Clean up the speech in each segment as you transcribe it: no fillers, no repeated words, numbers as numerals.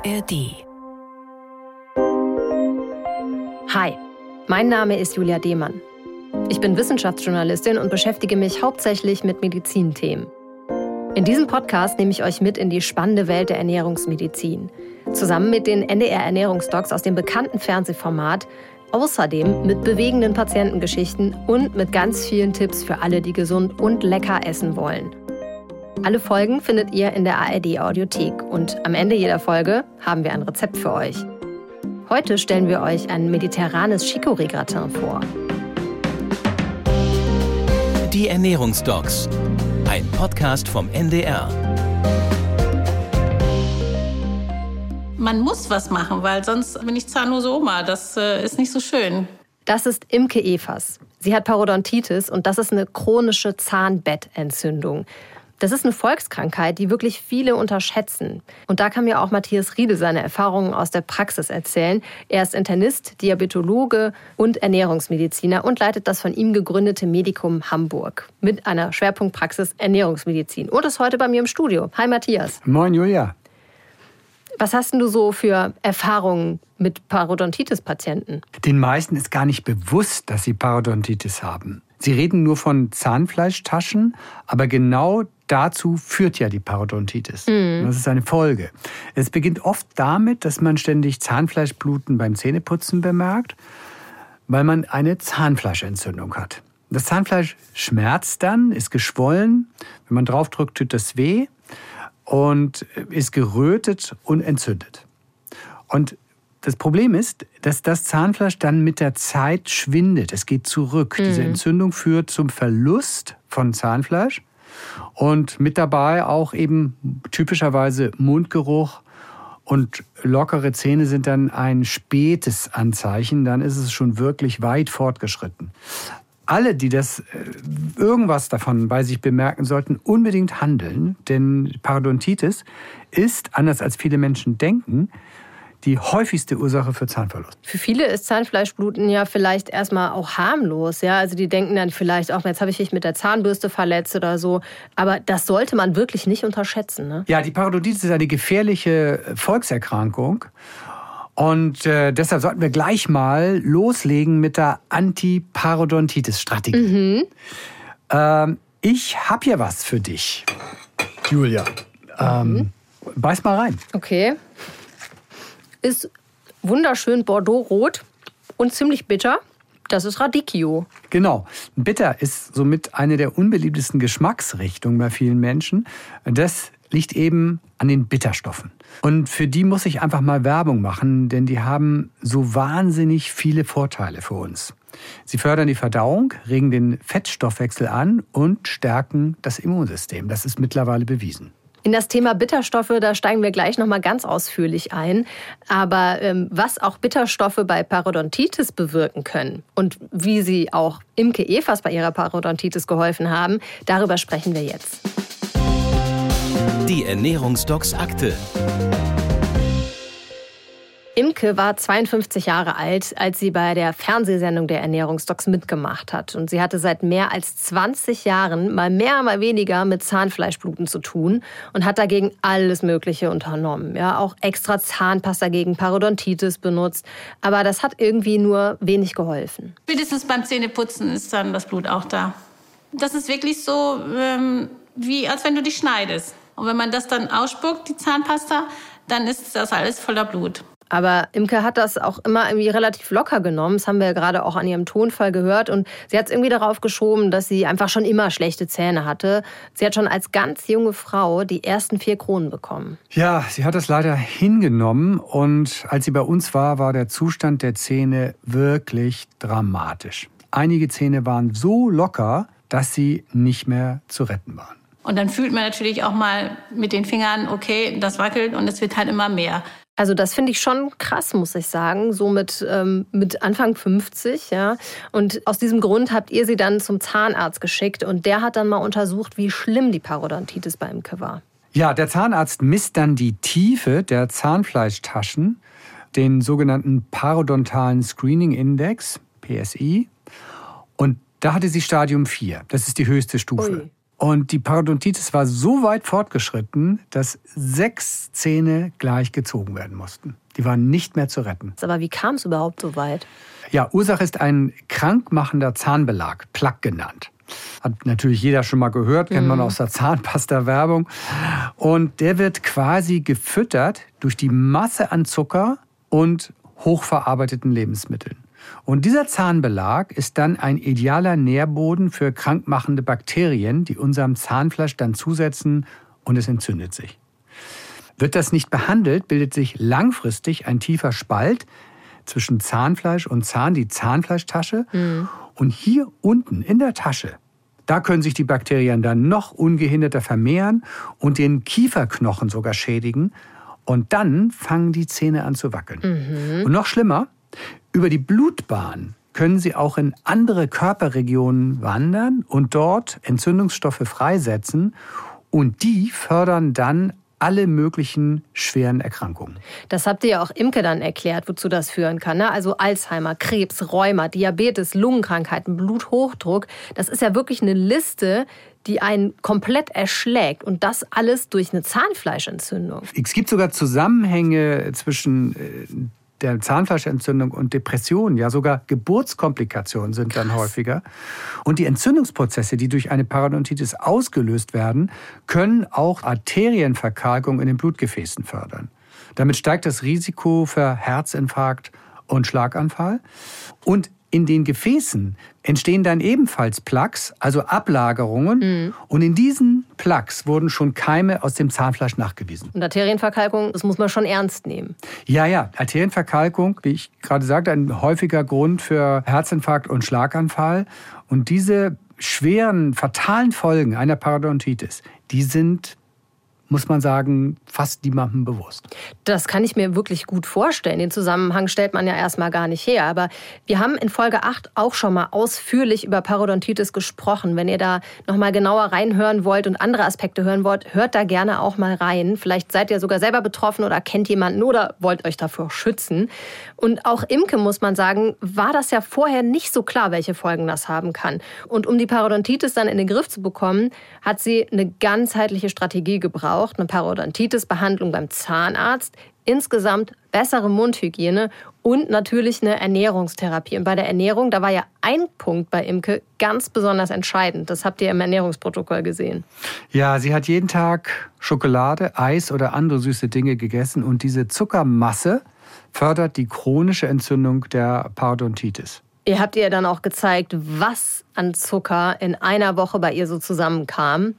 ARD. Hi, mein Name ist Julia Dehmann. Ich bin Wissenschaftsjournalistin und beschäftige mich hauptsächlich mit Medizinthemen. In diesem Podcast nehme ich euch mit in die spannende Welt der Ernährungsmedizin. Zusammen mit den NDR-Ernährungsdocs aus dem bekannten Fernsehformat. Außerdem mit bewegenden Patientengeschichten und mit ganz vielen Tipps für alle, die gesund und lecker essen wollen. Alle Folgen findet ihr in der ARD-Audiothek und am Ende jeder Folge haben wir ein Rezept für euch. Heute stellen wir euch ein mediterranes Chicorée-Gratin vor. Die Ernährungsdocs, ein Podcast vom NDR. Man muss was machen, weil sonst bin ich zahnlose Oma. Das ist nicht so schön. Das ist Imke Evers. Sie hat Parodontitis und das ist eine chronische Zahnbettentzündung. Das ist eine Volkskrankheit, die wirklich viele unterschätzen. Und da kann mir auch Matthias Riedel seine Erfahrungen aus der Praxis erzählen. Er ist Internist, Diabetologe und Ernährungsmediziner und leitet das von ihm gegründete Medikum Hamburg mit einer Schwerpunktpraxis Ernährungsmedizin. Und ist heute bei mir im Studio. Hi Matthias. Moin Julia. Was hast denn du so für Erfahrungen mit Parodontitis-Patienten? Den meisten ist gar nicht bewusst, dass sie Parodontitis haben. Sie reden nur von Zahnfleischtaschen, aber genau dazu führt ja die Parodontitis. Das ist eine Folge. Es beginnt oft damit, dass man ständig Zahnfleischbluten beim Zähneputzen bemerkt, weil man eine Zahnfleischentzündung hat. Das Zahnfleisch schmerzt dann, ist geschwollen. Wenn man draufdrückt, tut das weh und ist gerötet und entzündet. Und das Problem ist, dass das Zahnfleisch dann mit der Zeit schwindet. Es geht zurück. Diese Entzündung führt zum Verlust von Zahnfleisch und mit dabei auch eben typischerweise Mundgeruch und lockere Zähne sind dann ein spätes Anzeichen. Dann ist es schon wirklich weit fortgeschritten. Alle, die irgendwas davon bei sich bemerken, sollten unbedingt handeln, denn Parodontitis ist, anders als viele Menschen denken, die häufigste Ursache für Zahnverlust. Für viele ist Zahnfleischbluten ja vielleicht erstmal auch harmlos. Ja? Also die denken dann vielleicht auch, jetzt habe ich mich mit der Zahnbürste verletzt oder so. Aber das sollte man wirklich nicht unterschätzen. Ne? Ja, die Parodontitis ist eine gefährliche Volkserkrankung. Und deshalb sollten wir gleich mal loslegen mit der Anti-Parodontitis-Strategie. Ich habe hier was für dich, Julia. Beiß mal rein. Okay. Ist wunderschön bordeaux-rot und ziemlich bitter. Das ist Radicchio. Genau. Bitter ist somit eine der unbeliebtesten Geschmacksrichtungen bei vielen Menschen. Das liegt eben an den Bitterstoffen. Und für die muss ich einfach mal Werbung machen, denn die haben so wahnsinnig viele Vorteile für uns. Sie fördern die Verdauung, regen den Fettstoffwechsel an und stärken das Immunsystem. Das ist mittlerweile bewiesen. In das Thema Bitterstoffe, da steigen wir gleich noch mal ganz ausführlich ein. Aber was auch Bitterstoffe bei Parodontitis bewirken können und wie sie auch Imke Evers bei ihrer Parodontitis geholfen haben, darüber sprechen wir jetzt. Die Ernährungsdocs Akte. Imke war 52 Jahre alt, als sie bei der Fernsehsendung der Ernährungsdocs mitgemacht hat. Und sie hatte seit mehr als 20 Jahren mal mehr, mal weniger mit Zahnfleischbluten zu tun und hat dagegen alles Mögliche unternommen. Ja, auch extra Zahnpasta gegen Parodontitis benutzt. Aber das hat irgendwie nur wenig geholfen. Spätestens beim Zähneputzen ist dann das Blut auch da. Das ist wirklich so, wie als wenn du dich schneidest. Und wenn man das dann ausspuckt, die Zahnpasta, dann ist das alles voller Blut. Aber Imke hat das auch immer irgendwie relativ locker genommen. Das haben wir ja gerade auch an ihrem Tonfall gehört. Und sie hat es irgendwie darauf geschoben, dass sie einfach schon immer schlechte Zähne hatte. Sie hat schon als ganz junge Frau die ersten 4 Kronen bekommen. Ja, sie hat das leider hingenommen. Und als sie bei uns war der Zustand der Zähne wirklich dramatisch. Einige Zähne waren so locker, dass sie nicht mehr zu retten waren. Und dann fühlt man natürlich auch mal mit den Fingern, okay, das wackelt und es wird halt immer mehr. Also das finde ich schon krass, muss ich sagen, so mit Anfang 50. Ja. Und aus diesem Grund habt ihr sie dann zum Zahnarzt geschickt und der hat dann mal untersucht, wie schlimm die Parodontitis bei Imke war. Ja, der Zahnarzt misst dann die Tiefe der Zahnfleischtaschen, den sogenannten parodontalen Screening Index, PSI. Und da hatte sie Stadium 4. Das ist die höchste Stufe. Ui. Und die Parodontitis war so weit fortgeschritten, dass 6 Zähne gleich gezogen werden mussten. Die waren nicht mehr zu retten. Aber wie kam es überhaupt so weit? Ja, Ursache ist ein krankmachender Zahnbelag, Plaque genannt. Hat natürlich jeder schon mal gehört, kennt man aus der Zahnpasta-Werbung. Und der wird quasi gefüttert durch die Masse an Zucker und hochverarbeiteten Lebensmitteln. Und dieser Zahnbelag ist dann ein idealer Nährboden für krankmachende Bakterien, die unserem Zahnfleisch dann zusetzen und es entzündet sich. Wird das nicht behandelt, bildet sich langfristig ein tiefer Spalt zwischen Zahnfleisch und Zahn, die Zahnfleischtasche. Und hier unten in der Tasche, da können sich die Bakterien dann noch ungehinderter vermehren und den Kieferknochen sogar schädigen. Und dann fangen die Zähne an zu wackeln. Und noch schlimmer, über die Blutbahn können sie auch in andere Körperregionen wandern und dort Entzündungsstoffe freisetzen. Und die fördern dann alle möglichen schweren Erkrankungen. Das habt ihr ja auch Imke dann erklärt, wozu das führen kann. Ne? Also Alzheimer, Krebs, Rheuma, Diabetes, Lungenkrankheiten, Bluthochdruck. Das ist ja wirklich eine Liste, die einen komplett erschlägt. Und das alles durch eine Zahnfleischentzündung. Es gibt sogar Zusammenhänge zwischen der Zahnfleischentzündung und Depressionen, ja sogar Geburtskomplikationen sind dann häufiger. Und die Entzündungsprozesse, die durch eine Parodontitis ausgelöst werden, können auch Arterienverkalkung in den Blutgefäßen fördern. Damit steigt das Risiko für Herzinfarkt und Schlaganfall. Und in den Gefäßen entstehen dann ebenfalls Plaques, also Ablagerungen. Und in diesen Plaques wurden schon Keime aus dem Zahnfleisch nachgewiesen. Und Arterienverkalkung, das muss man schon ernst nehmen. Ja, Arterienverkalkung, wie ich gerade sagte, ein häufiger Grund für Herzinfarkt und Schlaganfall. Und diese schweren, fatalen Folgen einer Parodontitis, die sind, muss man sagen, fast niemandem bewusst. Das kann ich mir wirklich gut vorstellen. Den Zusammenhang stellt man ja erstmal gar nicht her. Aber wir haben in Folge 8 auch schon mal ausführlich über Parodontitis gesprochen. Wenn ihr da noch mal genauer reinhören wollt und andere Aspekte hören wollt, hört da gerne auch mal rein. Vielleicht seid ihr sogar selber betroffen oder kennt jemanden oder wollt euch davor schützen. Und auch Imke, muss man sagen, war das ja vorher nicht so klar, welche Folgen das haben kann. Und um die Parodontitis dann in den Griff zu bekommen, hat sie eine ganzheitliche Strategie gebraucht. Eine Parodontitis-Behandlung beim Zahnarzt, insgesamt bessere Mundhygiene und natürlich eine Ernährungstherapie. Und bei der Ernährung, da war ja ein Punkt bei Imke ganz besonders entscheidend. Das habt ihr im Ernährungsprotokoll gesehen. Ja, sie hat jeden Tag Schokolade, Eis oder andere süße Dinge gegessen. Und diese Zuckermasse fördert die chronische Entzündung der Parodontitis. Ihr habt ihr dann auch gezeigt, was an Zucker in einer Woche bei ihr so zusammenkam.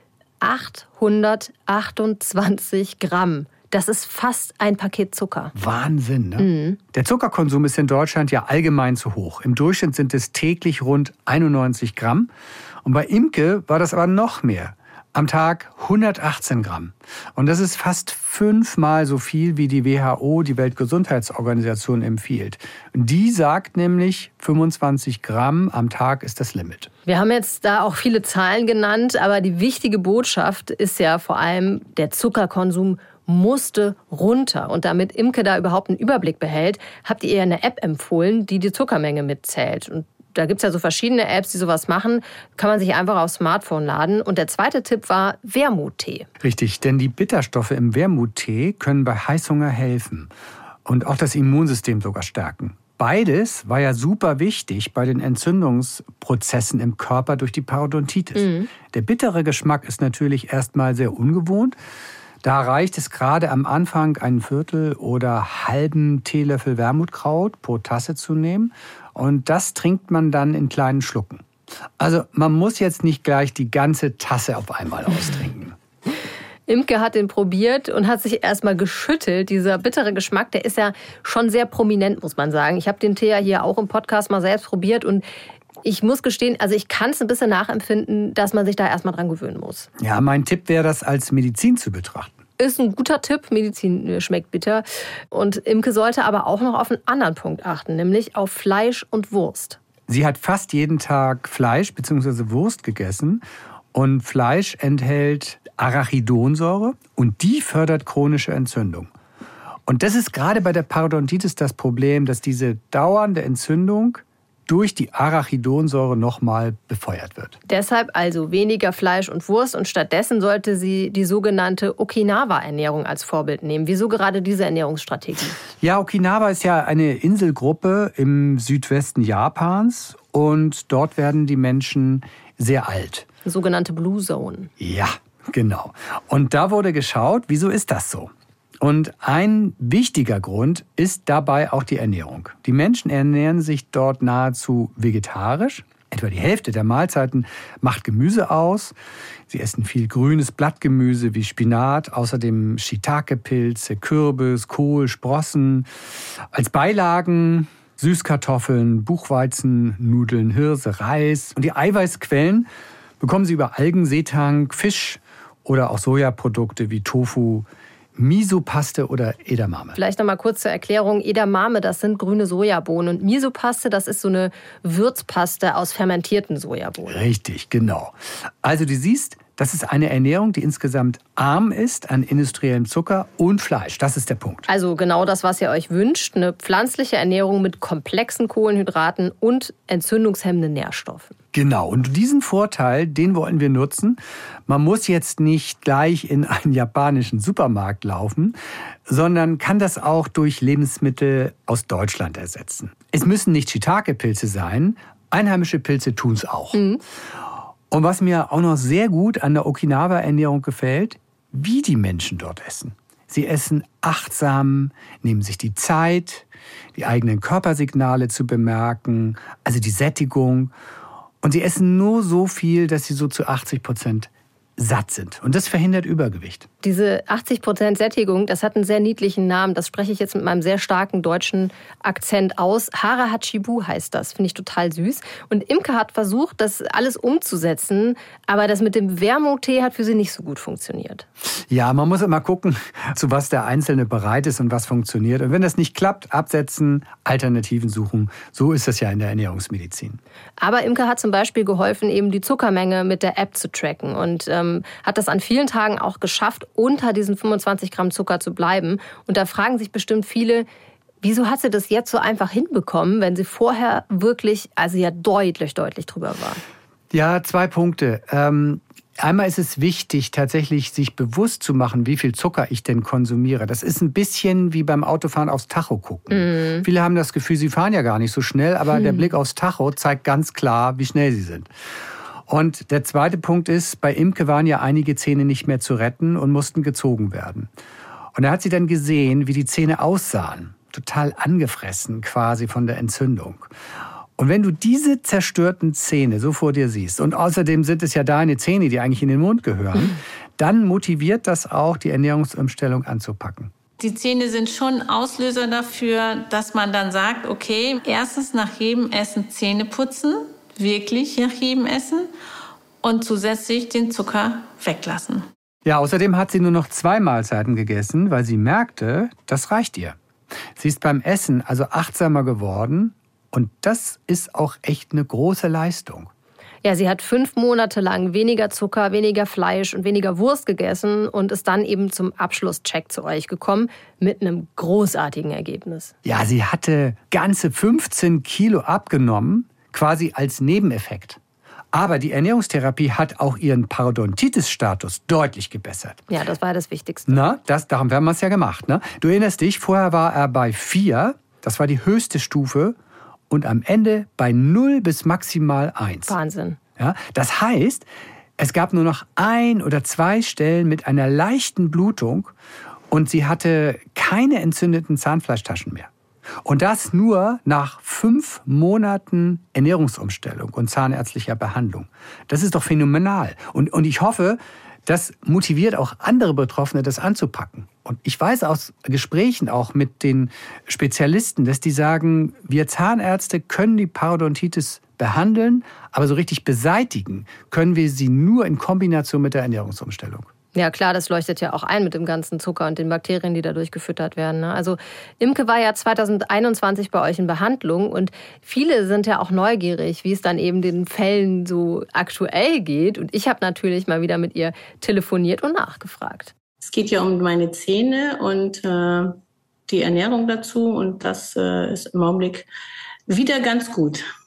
828 Gramm. Das ist fast ein Paket Zucker. Wahnsinn, ne? Der Zuckerkonsum ist in Deutschland ja allgemein zu hoch. Im Durchschnitt sind es täglich rund 91 Gramm. Und bei Imke war das aber noch mehr. Am Tag 118 Gramm. Und das ist fast 5-mal so viel, wie die WHO, die Weltgesundheitsorganisation, empfiehlt. Die sagt nämlich, 25 Gramm am Tag ist das Limit. Wir haben jetzt da auch viele Zahlen genannt, aber die wichtige Botschaft ist ja vor allem, der Zuckerkonsum musste runter. Und damit Imke da überhaupt einen Überblick behält, habt ihr ihr eine App empfohlen, die die Zuckermenge mitzählt. Und da gibt es ja so verschiedene Apps, die sowas machen. Kann man sich einfach aufs Smartphone laden. Und der zweite Tipp war Wermuttee. Richtig, denn die Bitterstoffe im Wermuttee können bei Heißhunger helfen und auch das Immunsystem sogar stärken. Beides war ja super wichtig bei den Entzündungsprozessen im Körper durch die Parodontitis. Der bittere Geschmack ist natürlich erstmal sehr ungewohnt. Da reicht es gerade am Anfang, einen Viertel oder halben Teelöffel Wermutkraut pro Tasse zu nehmen. Und das trinkt man dann in kleinen Schlucken. Also man muss jetzt nicht gleich die ganze Tasse auf einmal austrinken. Imke hat den probiert und hat sich erstmal geschüttelt. Dieser bittere Geschmack, der ist ja schon sehr prominent, muss man sagen. Ich habe den Tee ja hier auch im Podcast mal selbst probiert und ich muss gestehen, also ich kann es ein bisschen nachempfinden, dass man sich da erstmal dran gewöhnen muss. Ja, mein Tipp wäre, das als Medizin zu betrachten. Ist ein guter Tipp, Medizin schmeckt bitter. Und Imke sollte aber auch noch auf einen anderen Punkt achten, nämlich auf Fleisch und Wurst. Sie hat fast jeden Tag Fleisch bzw. Wurst gegessen. Und Fleisch enthält Arachidonsäure und die fördert chronische Entzündung. Und das ist gerade bei der Parodontitis das Problem, dass diese dauernde Entzündung durch die Arachidonsäure nochmal befeuert wird. Deshalb also weniger Fleisch und Wurst und stattdessen sollte sie die sogenannte Okinawa-Ernährung als Vorbild nehmen. Wieso gerade diese Ernährungsstrategie? Ja, Okinawa ist ja eine Inselgruppe im Südwesten Japans und dort werden die Menschen sehr alt. Sogenannte Blue Zone. Ja, genau. Und da wurde geschaut, wieso ist das so? Und ein wichtiger Grund ist dabei auch die Ernährung. Die Menschen ernähren sich dort nahezu vegetarisch. Etwa die Hälfte der Mahlzeiten macht Gemüse aus. Sie essen viel grünes Blattgemüse wie Spinat, außerdem Shiitake-Pilze, Kürbis, Kohl, Sprossen. Als Beilagen Süßkartoffeln, Buchweizen, Nudeln, Hirse, Reis. Und die Eiweißquellen bekommen sie über Algen, Seetang, Fisch oder auch Sojaprodukte wie Tofu, Misopaste oder Edamame. Vielleicht noch mal kurz zur Erklärung. Edamame, das sind grüne Sojabohnen. Und Misopaste, das ist so eine Würzpaste aus fermentierten Sojabohnen. Richtig, genau. Also du siehst, das ist eine Ernährung, die insgesamt arm ist an industriellem Zucker und Fleisch. Das ist der Punkt. Also genau das, was ihr euch wünscht. Eine pflanzliche Ernährung mit komplexen Kohlenhydraten und entzündungshemmenden Nährstoffen. Genau, und diesen Vorteil, den wollen wir nutzen. Man muss jetzt nicht gleich in einen japanischen Supermarkt laufen, sondern kann das auch durch Lebensmittel aus Deutschland ersetzen. Es müssen nicht Shiitake-Pilze sein, einheimische Pilze tun es auch. Mhm. Und was mir auch noch sehr gut an der Okinawa-Ernährung gefällt, wie die Menschen dort essen. Sie essen achtsam, nehmen sich die Zeit, die eigenen Körpersignale zu bemerken, also die Sättigung. Und sie essen nur so viel, dass sie so zu 80% satt sind. Und das verhindert Übergewicht. Diese 80% Sättigung, das hat einen sehr niedlichen Namen. Das spreche ich jetzt mit meinem sehr starken deutschen Akzent aus. Hara Hachibu heißt das. Finde ich total süß. Und Imke hat versucht, das alles umzusetzen. Aber das mit dem Wermut-Tee hat für sie nicht so gut funktioniert. Ja, man muss immer gucken, zu was der Einzelne bereit ist und was funktioniert. Und wenn das nicht klappt, absetzen, Alternativen suchen. So ist das ja in der Ernährungsmedizin. Aber Imke hat zum Beispiel geholfen, eben die Zuckermenge mit der App zu tracken. Und hat das an vielen Tagen auch geschafft, unter diesen 25 Gramm Zucker zu bleiben. Und da fragen sich bestimmt viele, wieso hat sie das jetzt so einfach hinbekommen, wenn sie vorher wirklich, also ja deutlich drüber war? Ja, 2 Punkte. Einmal ist es wichtig, tatsächlich sich bewusst zu machen, wie viel Zucker ich denn konsumiere. Das ist ein bisschen wie beim Autofahren aufs Tacho gucken. Viele haben das Gefühl, sie fahren ja gar nicht so schnell, aber der Blick aufs Tacho zeigt ganz klar, wie schnell sie sind. Und der zweite Punkt ist, bei Imke waren ja einige Zähne nicht mehr zu retten und mussten gezogen werden. Und da hat sie dann gesehen, wie die Zähne aussahen. Total angefressen quasi von der Entzündung. Und wenn du diese zerstörten Zähne so vor dir siehst, und außerdem sind es ja deine Zähne, die eigentlich in den Mund gehören, dann motiviert das auch, die Ernährungsumstellung anzupacken. Die Zähne sind schon Auslöser dafür, dass man dann sagt, okay, erstens nach jedem Essen Zähne putzen, wirklich nach jedem Essen und zusätzlich den Zucker weglassen. Ja, außerdem hat sie nur noch 2 Mahlzeiten gegessen, weil sie merkte, das reicht ihr. Sie ist beim Essen also achtsamer geworden und das ist auch echt eine große Leistung. Ja, sie hat 5 Monate lang weniger Zucker, weniger Fleisch und weniger Wurst gegessen und ist dann eben zum Abschlusscheck zu euch gekommen mit einem großartigen Ergebnis. Ja, sie hatte ganze 15 Kilo abgenommen, quasi als Nebeneffekt. Aber die Ernährungstherapie hat auch ihren Parodontitis-Status deutlich gebessert. Ja, das war das Wichtigste. Darum haben wir es ja gemacht. Ne? Du erinnerst dich, vorher war er bei 4, das war die höchste Stufe, und am Ende bei 0 bis maximal 1. Wahnsinn. Ja, das heißt, es gab nur noch 1 oder 2 Stellen mit einer leichten Blutung und sie hatte keine entzündeten Zahnfleischtaschen mehr. Und das nur nach 5 Monaten Ernährungsumstellung und zahnärztlicher Behandlung. Das ist doch phänomenal. Und ich hoffe, das motiviert auch andere Betroffene, das anzupacken. Und ich weiß aus Gesprächen auch mit den Spezialisten, dass die sagen, wir Zahnärzte können die Parodontitis behandeln, aber so richtig beseitigen können wir sie nur in Kombination mit der Ernährungsumstellung. Ja klar, das leuchtet ja auch ein mit dem ganzen Zucker und den Bakterien, die dadurch gefüttert werden. Also Imke war ja 2021 bei euch in Behandlung und viele sind ja auch neugierig, wie es dann eben den Fällen so aktuell geht. Und ich habe natürlich mal wieder mit ihr telefoniert und nachgefragt. Es geht ja um meine Zähne und die Ernährung dazu und das ist im Augenblick wieder ganz gut.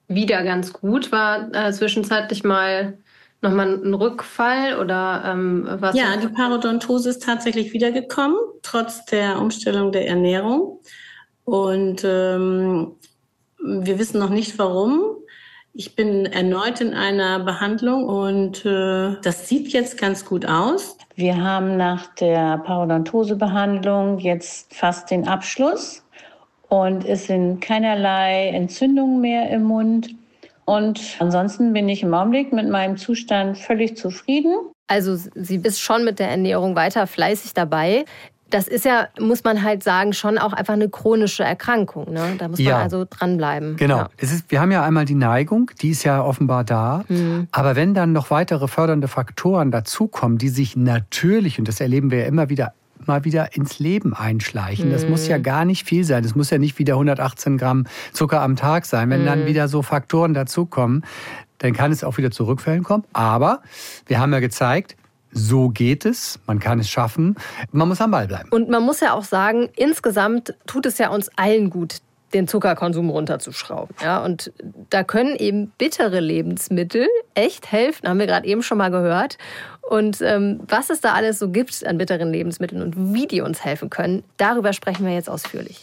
wieder ganz gut. War zwischenzeitlich mal nochmal ein Rückfall oder was? Ja, die Parodontose ist tatsächlich wiedergekommen, trotz der Umstellung der Ernährung. Und wir wissen noch nicht, warum. Ich bin erneut in einer Behandlung und das sieht jetzt ganz gut aus. Wir haben nach der Parodontosebehandlung jetzt fast den Abschluss und es sind keinerlei Entzündungen mehr im Mund. Und ansonsten bin ich im Augenblick mit meinem Zustand völlig zufrieden. Also sie ist schon mit der Ernährung weiter fleißig dabei. Das ist ja, muss man halt sagen, schon auch einfach eine chronische Erkrankung. Ne? Da muss man also dranbleiben. Genau. Ja. Wir haben ja einmal die Neigung, die ist ja offenbar da. Aber wenn dann noch weitere fördernde Faktoren dazukommen, die sich natürlich, und das erleben wir ja immer wieder, mal wieder ins Leben einschleichen. Das muss ja gar nicht viel sein. Das muss ja nicht wieder 118 Gramm Zucker am Tag sein. Wenn dann wieder so Faktoren dazukommen, dann kann es auch wieder zu Rückfällen kommen. Aber wir haben ja gezeigt, so geht es, man kann es schaffen, man muss am Ball bleiben. Und man muss ja auch sagen, insgesamt tut es ja uns allen gut, den Zuckerkonsum runterzuschrauben. Ja, und da können eben bittere Lebensmittel echt helfen, haben wir gerade eben schon mal gehört. Und was es da alles so gibt an bitteren Lebensmitteln und wie die uns helfen können, darüber sprechen wir jetzt ausführlich.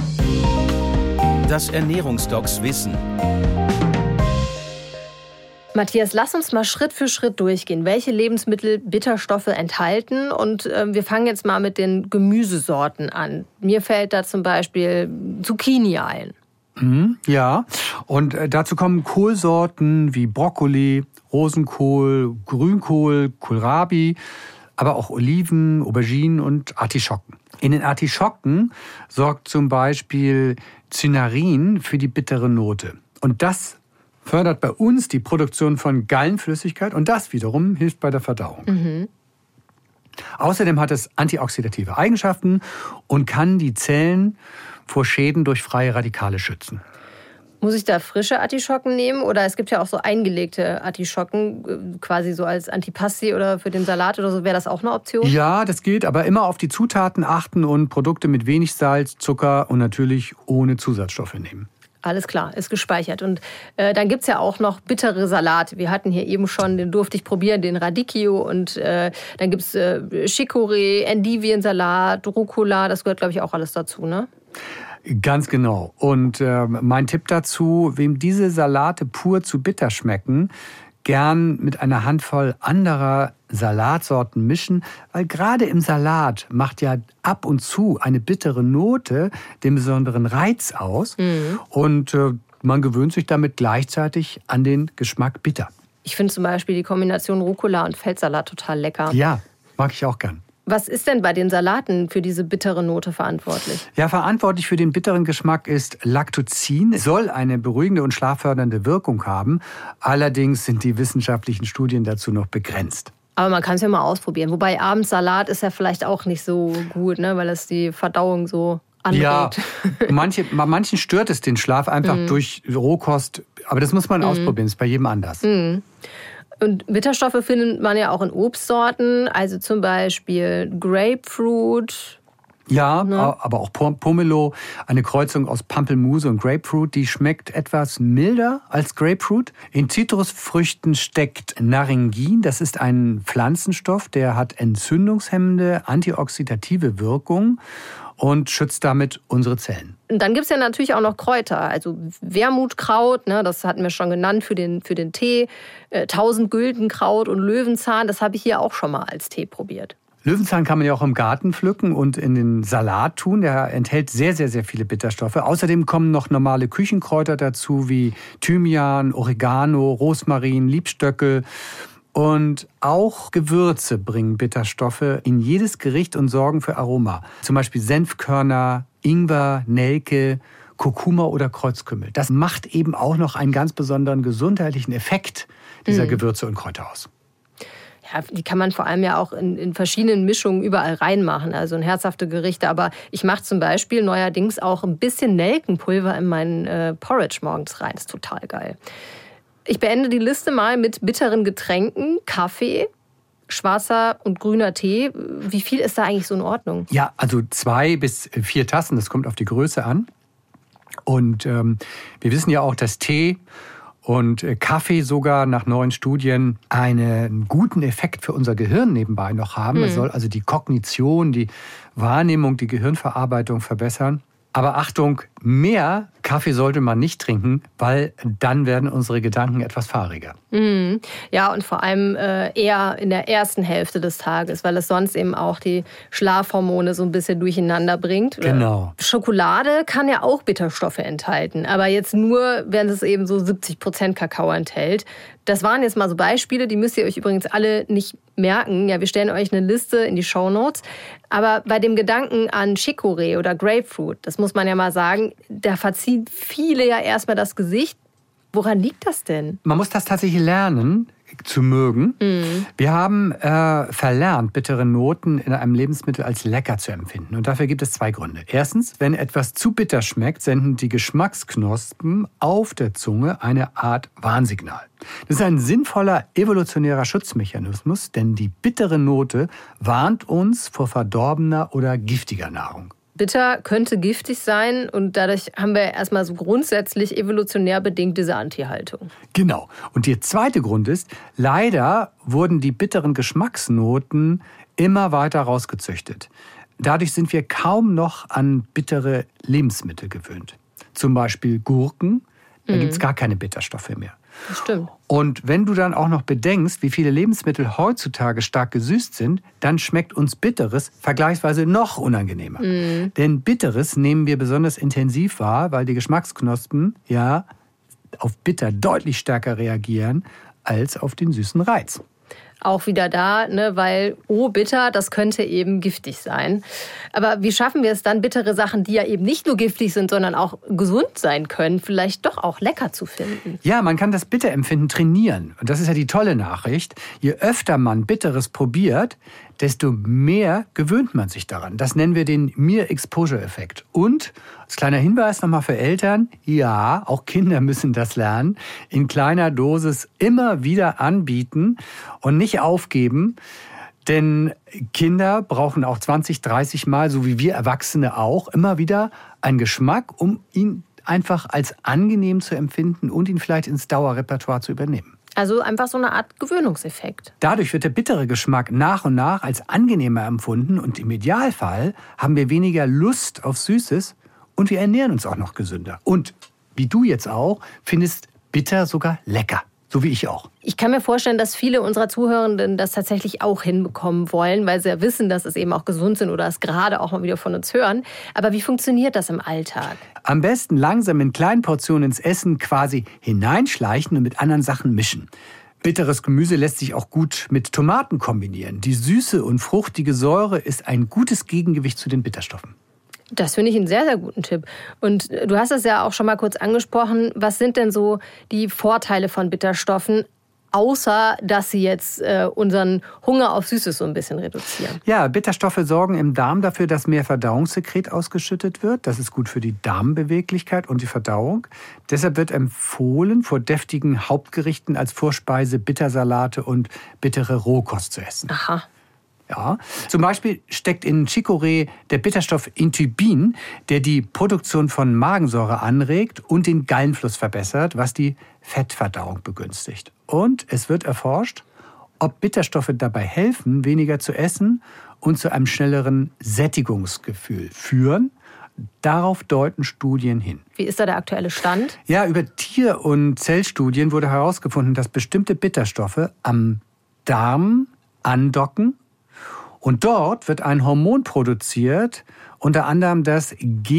Das Ernährungsdocs Wissen. Matthias, lass uns mal Schritt für Schritt durchgehen, welche Lebensmittel Bitterstoffe enthalten. Und wir fangen jetzt mal mit den Gemüsesorten an. Mir fällt da zum Beispiel Zucchini ein. Ja, und dazu kommen Kohlsorten wie Brokkoli, Rosenkohl, Grünkohl, Kohlrabi, aber auch Oliven, Auberginen und Artischocken. In den Artischocken sorgt zum Beispiel Cynarin für die bittere Note. Und das fördert bei uns die Produktion von Gallenflüssigkeit und das wiederum hilft bei der Verdauung. Außerdem hat es antioxidative Eigenschaften und kann die Zellen vor Schäden durch freie Radikale schützen. Muss ich da frische Artischocken nehmen? Oder es gibt ja auch so eingelegte Artischocken, quasi so als Antipasti oder für den Salat oder so. Wäre das auch eine Option? Ja, das geht, aber immer auf die Zutaten achten und Produkte mit wenig Salz, Zucker und natürlich ohne Zusatzstoffe nehmen. Alles klar, ist gespeichert. Und dann gibt's ja auch noch bittere Salate. Wir hatten hier eben schon, den durfte ich probieren, den Radicchio. Und dann gibt's Chicorée, Endiviensalat, Rucola. Das gehört, glaube ich, auch alles dazu, ne? Ganz genau. Und mein Tipp dazu, wem diese Salate pur zu bitter schmecken, gern mit einer Handvoll anderer Salatsorten mischen, weil gerade im Salat macht ja ab und zu eine bittere Note den besonderen Reiz aus und man gewöhnt sich damit gleichzeitig an den Geschmack bitter. Ich finde zum Beispiel die Kombination Rucola und Feldsalat total lecker. Ja, mag ich auch gern. Was ist denn bei den Salaten für diese bittere Note verantwortlich? Ja, verantwortlich für den bitteren Geschmack ist Lactozin. Es soll eine beruhigende und schlaffördernde Wirkung haben. Allerdings sind die wissenschaftlichen Studien dazu noch begrenzt. Aber man kann es ja mal ausprobieren. Wobei abends Salat ist ja vielleicht auch nicht so gut, ne? Weil es die Verdauung so anregt. Ja, manchen stört es den Schlaf einfach durch Rohkost. Aber das muss man ausprobieren, das ist bei jedem anders. Und Bitterstoffe findet man ja auch in Obstsorten, also zum Beispiel Grapefruit. Ja, aber auch Pomelo, eine Kreuzung aus Pampelmuse und Grapefruit, die schmeckt etwas milder als Grapefruit. In Zitrusfrüchten steckt Naringin, das ist ein Pflanzenstoff, der hat entzündungshemmende, antioxidative Wirkung und schützt damit unsere Zellen. Und dann gibt's ja natürlich auch noch Kräuter, also Wermutkraut, ne, das hatten wir schon genannt für den Tee, 1000-Güldenkraut und Löwenzahn, das habe ich hier auch schon mal als Tee probiert. Löwenzahn kann man ja auch im Garten pflücken und in den Salat tun. Der enthält sehr, sehr, sehr viele Bitterstoffe. Außerdem kommen noch normale Küchenkräuter dazu, wie Thymian, Oregano, Rosmarin, Liebstöckel. Und auch Gewürze bringen Bitterstoffe in jedes Gericht und sorgen für Aroma. Zum Beispiel Senfkörner, Ingwer, Nelke, Kurkuma oder Kreuzkümmel. Das macht eben auch noch einen ganz besonderen gesundheitlichen Effekt dieser Gewürze und Kräuter aus. Ja, die kann man vor allem ja auch in verschiedenen Mischungen überall reinmachen, also in herzhafte Gerichte. Aber ich mache zum Beispiel neuerdings auch ein bisschen Nelkenpulver in meinen Porridge morgens rein. Das ist total geil. Ich beende die Liste mal mit bitteren Getränken, Kaffee, schwarzer und grüner Tee. Wie viel ist da eigentlich so in Ordnung? Ja, also 2 bis 4 Tassen, das kommt auf die Größe an. Und wir wissen ja auch, dass Tee und Kaffee sogar nach neuen Studien einen guten Effekt für unser Gehirn nebenbei noch haben. Es soll also die Kognition, die Wahrnehmung, die Gehirnverarbeitung verbessern. Aber Achtung, mehr Kaffee sollte man nicht trinken, weil dann werden unsere Gedanken etwas fahriger. Ja, und vor allem eher in der ersten Hälfte des Tages, weil es sonst eben auch die Schlafhormone so ein bisschen durcheinander bringt. Genau. Schokolade kann ja auch Bitterstoffe enthalten, aber jetzt nur, wenn es eben so 70% Kakao enthält. Das waren jetzt mal so Beispiele, die müsst ihr euch übrigens alle nicht merken. Ja, wir stellen euch eine Liste in die Shownotes. Aber bei dem Gedanken an Chicorée oder Grapefruit, das muss man ja mal sagen, da verziehen viele ja erstmal das Gesicht. Woran liegt das denn? Man muss das tatsächlich lernen zu mögen. Wir haben verlernt, bittere Noten in einem Lebensmittel als lecker zu empfinden. Und dafür gibt es 2 Gründe. Erstens, wenn etwas zu bitter schmeckt, senden die Geschmacksknospen auf der Zunge eine Art Warnsignal. Das ist ein sinnvoller evolutionärer Schutzmechanismus, denn die bittere Note warnt uns vor verdorbener oder giftiger Nahrung. Bitter könnte giftig sein und dadurch haben wir erstmal so grundsätzlich evolutionär bedingt diese Anti-Haltung. Genau. Und der zweite Grund ist, leider wurden die bitteren Geschmacksnoten immer weiter rausgezüchtet. Dadurch sind wir kaum noch an bittere Lebensmittel gewöhnt. Zum Beispiel Gurken, da gibt es gar keine Bitterstoffe mehr. Das stimmt. Und wenn du dann auch noch bedenkst, wie viele Lebensmittel heutzutage stark gesüßt sind, dann schmeckt uns Bitteres vergleichsweise noch unangenehmer. Denn Bitteres nehmen wir besonders intensiv wahr, weil die Geschmacksknospen ja auf bitter deutlich stärker reagieren als auf den süßen Reiz. Auch wieder da, ne, weil, bitter, das könnte eben giftig sein. Aber wie schaffen wir es dann, bittere Sachen, die ja eben nicht nur giftig sind, sondern auch gesund sein können, vielleicht doch auch lecker zu finden? Ja, man kann das Bitterempfinden trainieren. Und das ist ja die tolle Nachricht. Je öfter man Bitteres probiert, desto mehr gewöhnt man sich daran. Das nennen wir den Mere-Exposure-Effekt. Und als kleiner Hinweis nochmal für Eltern, ja, auch Kinder müssen das lernen, in kleiner Dosis immer wieder anbieten und nicht aufgeben. Denn Kinder brauchen auch 20, 30 Mal, so wie wir Erwachsene auch, immer wieder einen Geschmack, um ihn einfach als angenehm zu empfinden und ihn vielleicht ins Dauerrepertoire zu übernehmen. Also einfach so eine Art Gewöhnungseffekt. Dadurch wird der bittere Geschmack nach und nach als angenehmer empfunden und im Idealfall haben wir weniger Lust auf Süßes und wir ernähren uns auch noch gesünder. Und wie du jetzt auch, findest bitter sogar lecker. So wie ich auch. Ich kann mir vorstellen, dass viele unserer Zuhörenden das tatsächlich auch hinbekommen wollen, weil sie ja wissen, dass es eben auch gesund sind oder es gerade auch mal wieder von uns hören. Aber wie funktioniert das im Alltag? Am besten langsam in kleinen Portionen ins Essen quasi hineinschleichen und mit anderen Sachen mischen. Bitteres Gemüse lässt sich auch gut mit Tomaten kombinieren. Die süße und fruchtige Säure ist ein gutes Gegengewicht zu den Bitterstoffen. Das finde ich einen sehr, sehr guten Tipp. Und du hast es ja auch schon mal kurz angesprochen. Was sind denn so die Vorteile von Bitterstoffen, außer dass sie jetzt unseren Hunger auf Süßes so ein bisschen reduzieren? Ja, Bitterstoffe sorgen im Darm dafür, dass mehr Verdauungssekret ausgeschüttet wird. Das ist gut für die Darmbeweglichkeit und die Verdauung. Deshalb wird empfohlen, vor deftigen Hauptgerichten als Vorspeise Bittersalate und bittere Rohkost zu essen. Aha. Ja, zum Beispiel steckt in Chicorée der Bitterstoff Inthibin, der die Produktion von Magensäure anregt und den Gallenfluss verbessert, was die Fettverdauung begünstigt. Und es wird erforscht, ob Bitterstoffe dabei helfen, weniger zu essen und zu einem schnelleren Sättigungsgefühl führen. Darauf deuten Studien hin. Wie ist da der aktuelle Stand? Ja, über Tier- und Zellstudien wurde herausgefunden, dass bestimmte Bitterstoffe am Darm andocken. Und dort wird ein Hormon produziert, unter anderem das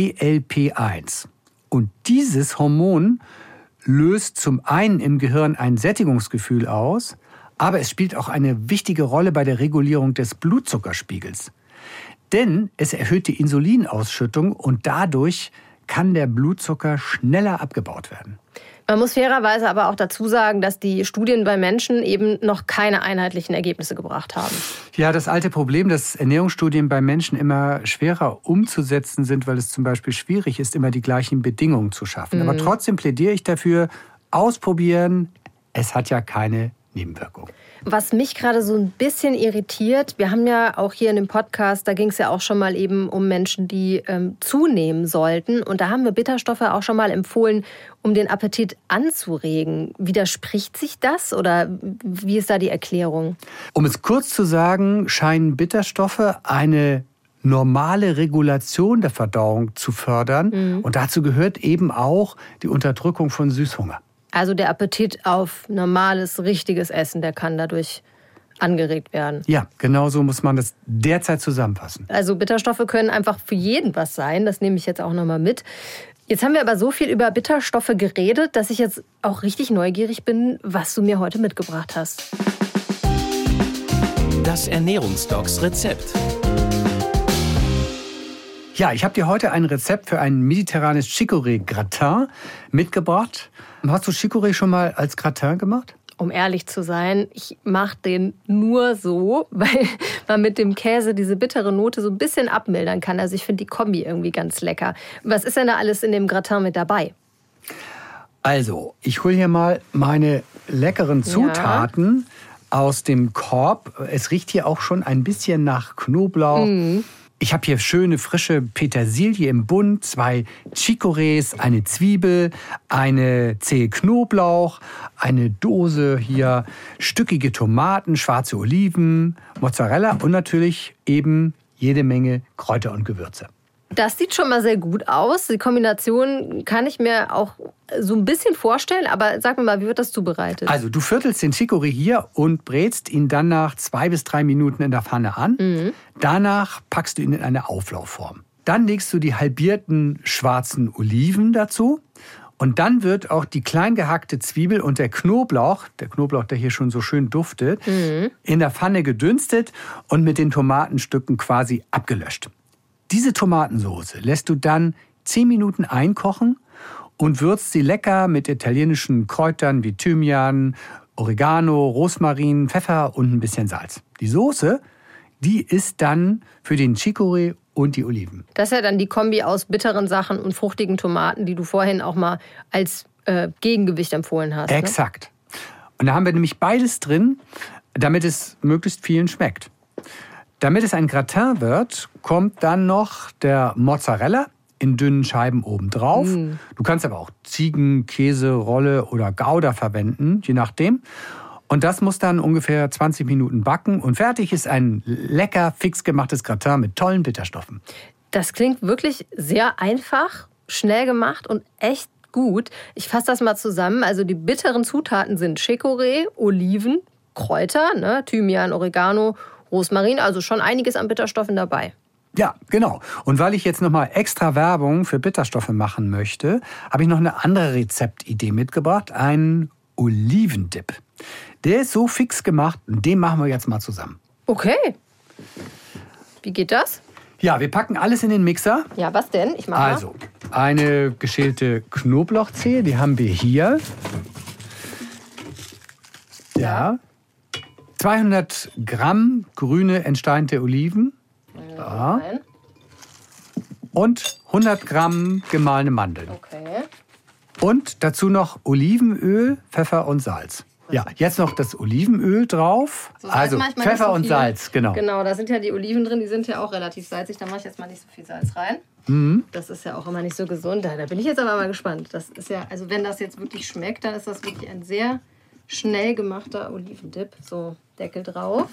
GLP-1. Und dieses Hormon löst zum einen im Gehirn ein Sättigungsgefühl aus, aber es spielt auch eine wichtige Rolle bei der Regulierung des Blutzuckerspiegels. Denn es erhöht die Insulinausschüttung und dadurch kann der Blutzucker schneller abgebaut werden. Man muss fairerweise aber auch dazu sagen, dass die Studien bei Menschen eben noch keine einheitlichen Ergebnisse gebracht haben. Ja, das alte Problem, dass Ernährungsstudien bei Menschen immer schwerer umzusetzen sind, weil es zum Beispiel schwierig ist, immer die gleichen Bedingungen zu schaffen. Aber trotzdem plädiere ich dafür, ausprobieren. Es hat ja keine Nebenwirkungen. Was mich gerade so ein bisschen irritiert, wir haben ja auch hier in dem Podcast, da ging es ja auch schon mal eben um Menschen, die zunehmen sollten. Und da haben wir Bitterstoffe auch schon mal empfohlen, um den Appetit anzuregen. Widerspricht sich das oder wie ist da die Erklärung? Um es kurz zu sagen, scheinen Bitterstoffe eine normale Regulation der Verdauung zu fördern. Und dazu gehört eben auch die Unterdrückung von Süßhunger. Also der Appetit auf normales, richtiges Essen, der kann dadurch angeregt werden. Ja, genau so muss man das derzeit zusammenfassen. Also Bitterstoffe können einfach für jeden was sein, das nehme ich jetzt auch nochmal mit. Jetzt haben wir aber so viel über Bitterstoffe geredet, dass ich jetzt auch richtig neugierig bin, was du mir heute mitgebracht hast. Das Ernährungsdocs-Rezept. Ja, ich habe dir heute ein Rezept für ein mediterranes Chicorée-Gratin mitgebracht. Hast du Chicorée schon mal als Gratin gemacht? Um ehrlich zu sein, ich mache den nur so, weil man mit dem Käse diese bittere Note so ein bisschen abmildern kann. Also ich finde die Kombi irgendwie ganz lecker. Was ist denn da alles in dem Gratin mit dabei? Also, ich hole hier mal meine leckeren Zutaten aus dem Korb. Es riecht hier auch schon ein bisschen nach Knoblauch. Ich habe hier schöne, frische Petersilie im Bund, 2 Chicorées, eine Zwiebel, eine Zehe Knoblauch, eine Dose hier, stückige Tomaten, schwarze Oliven, Mozzarella und natürlich eben jede Menge Kräuter und Gewürze. Das sieht schon mal sehr gut aus. Die Kombination kann ich mir auch so ein bisschen vorstellen. Aber sag mir mal, wie wird das zubereitet? Also du viertelst den Chicorée hier und brätst ihn dann nach 2 bis 3 Minuten in der Pfanne an. Danach packst du ihn in eine Auflaufform. Dann legst du die halbierten schwarzen Oliven dazu. Und dann wird auch die klein gehackte Zwiebel und der Knoblauch, der hier schon so schön duftet, in der Pfanne gedünstet und mit den Tomatenstücken quasi abgelöscht. Diese Tomatensauce lässt du dann 10 Minuten einkochen und würzt sie lecker mit italienischen Kräutern wie Thymian, Oregano, Rosmarin, Pfeffer und ein bisschen Salz. Die Soße, die ist dann für den Chicorée und die Oliven. Das ist ja dann die Kombi aus bitteren Sachen und fruchtigen Tomaten, die du vorhin auch mal als Gegengewicht empfohlen hast. Exakt. Und da haben wir nämlich beides drin, damit es möglichst vielen schmeckt. Damit es ein Gratin wird, kommt dann noch der Mozzarella in dünnen Scheiben obendrauf. Du kannst aber auch Ziegen, Käse, Rolle oder Gouda verwenden, je nachdem. Und das muss dann ungefähr 20 Minuten backen. Und fertig ist ein lecker, fix gemachtes Gratin mit tollen Bitterstoffen. Das klingt wirklich sehr einfach, schnell gemacht und echt gut. Ich fasse das mal zusammen. Also die bitteren Zutaten sind Chicorée, Oliven, Kräuter, Thymian, Oregano, Rosmarin, also schon einiges an Bitterstoffen dabei. Ja, genau. Und weil ich jetzt nochmal extra Werbung für Bitterstoffe machen möchte, habe ich noch eine andere Rezeptidee mitgebracht, einen Olivendip. Der ist so fix gemacht und den machen wir jetzt mal zusammen. Okay. Wie geht das? Ja, wir packen alles in den Mixer. Ja, was denn? Ich mach mal. Also, eine geschälte Knoblauchzehe, die haben wir hier. Ja. 200 Gramm grüne entsteinte Oliven. Ja. Und 100 Gramm gemahlene Mandeln. Okay. Und dazu noch Olivenöl, Pfeffer und Salz. Ja, jetzt noch das Olivenöl drauf. So, also Pfeffer so und Salz, genau. Genau, da sind ja die Oliven drin, die sind ja auch relativ salzig. Da mache ich jetzt mal nicht so viel Salz rein. Das ist ja auch immer nicht so gesund. Da bin ich jetzt aber mal gespannt. Das ist ja, also wenn das jetzt wirklich schmeckt, dann ist das wirklich ein sehr schnell gemachter Olivendip. So, Deckel drauf.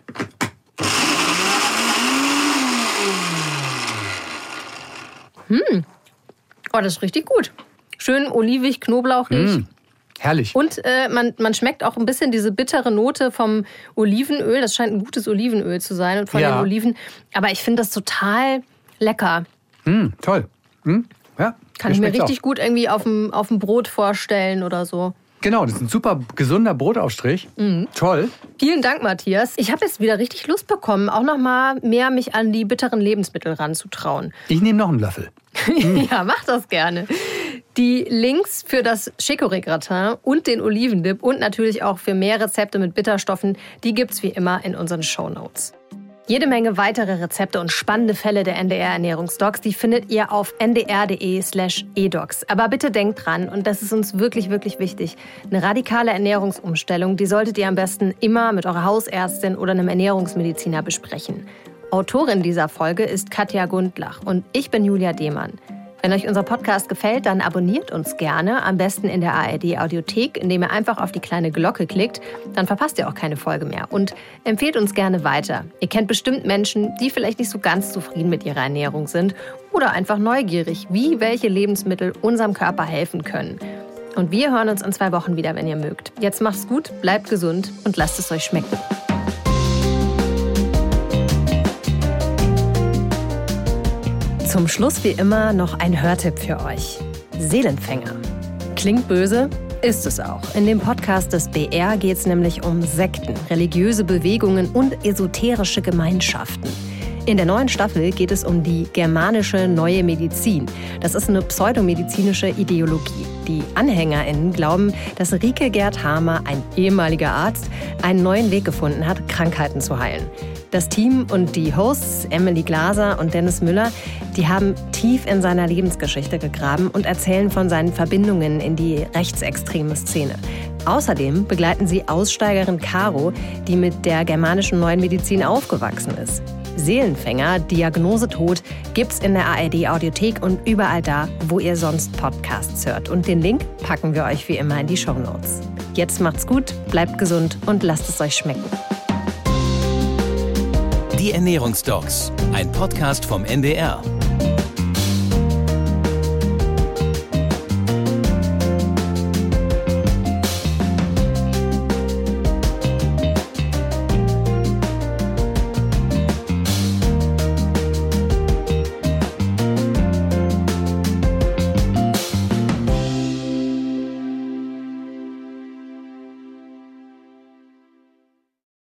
Oh, das ist richtig gut. Schön olivig, knoblauchig. Herrlich. Und man schmeckt auch ein bisschen diese bittere Note vom Olivenöl. Das scheint ein gutes Olivenöl zu sein und von den Oliven. Aber ich finde das total lecker. Toll. Ja, kann ich mir richtig gut irgendwie auf dem Brot vorstellen oder so. Genau, das ist ein super gesunder Brotaufstrich. Toll. Vielen Dank, Matthias. Ich habe jetzt wieder richtig Lust bekommen, auch noch mal mehr mich an die bitteren Lebensmittel ranzutrauen. Ich nehme noch einen Löffel. Ja, mach das gerne. Die Links für das Chicorée-Gratin und den Olivendip und natürlich auch für mehr Rezepte mit Bitterstoffen, die gibt's wie immer in unseren Shownotes. Jede Menge weitere Rezepte und spannende Fälle der NDR-Ernährungsdocs, die findet ihr auf ndr.de/edocs. Aber bitte denkt dran, und das ist uns wirklich, wirklich wichtig, eine radikale Ernährungsumstellung, die solltet ihr am besten immer mit eurer Hausärztin oder einem Ernährungsmediziner besprechen. Autorin dieser Folge ist Katja Gundlach und ich bin Julia Demann. Wenn euch unser Podcast gefällt, dann abonniert uns gerne, am besten in der ARD-Audiothek, indem ihr einfach auf die kleine Glocke klickt. Dann verpasst ihr auch keine Folge mehr. Und empfehlt uns gerne weiter. Ihr kennt bestimmt Menschen, die vielleicht nicht so ganz zufrieden mit ihrer Ernährung sind oder einfach neugierig, wie welche Lebensmittel unserem Körper helfen können. Und wir hören uns in 2 Wochen wieder, wenn ihr mögt. Jetzt macht's gut, bleibt gesund und lasst es euch schmecken. Zum Schluss wie immer noch ein Hörtipp für euch. Seelenfänger. Klingt böse? Ist es auch. In dem Podcast des BR geht es nämlich um Sekten, religiöse Bewegungen und esoterische Gemeinschaften. In der neuen Staffel geht es um die germanische neue Medizin. Das ist eine pseudomedizinische Ideologie. Die AnhängerInnen glauben, dass Rike Gerd-Hamer, ein ehemaliger Arzt, einen neuen Weg gefunden hat, Krankheiten zu heilen. Das Team und die Hosts, Emily Glaser und Dennis Müller, die haben tief in seiner Lebensgeschichte gegraben und erzählen von seinen Verbindungen in die rechtsextreme Szene. Außerdem begleiten sie Aussteigerin Caro, die mit der germanischen neuen Medizin aufgewachsen ist. Seelenfänger, Diagnose Tod, gibt's in der ARD-Audiothek und überall da, wo ihr sonst Podcasts hört. Und den Link packen wir euch wie immer in die Shownotes. Jetzt macht's gut, bleibt gesund und lasst es euch schmecken. Die Ernährungsdocs, ein Podcast vom NDR.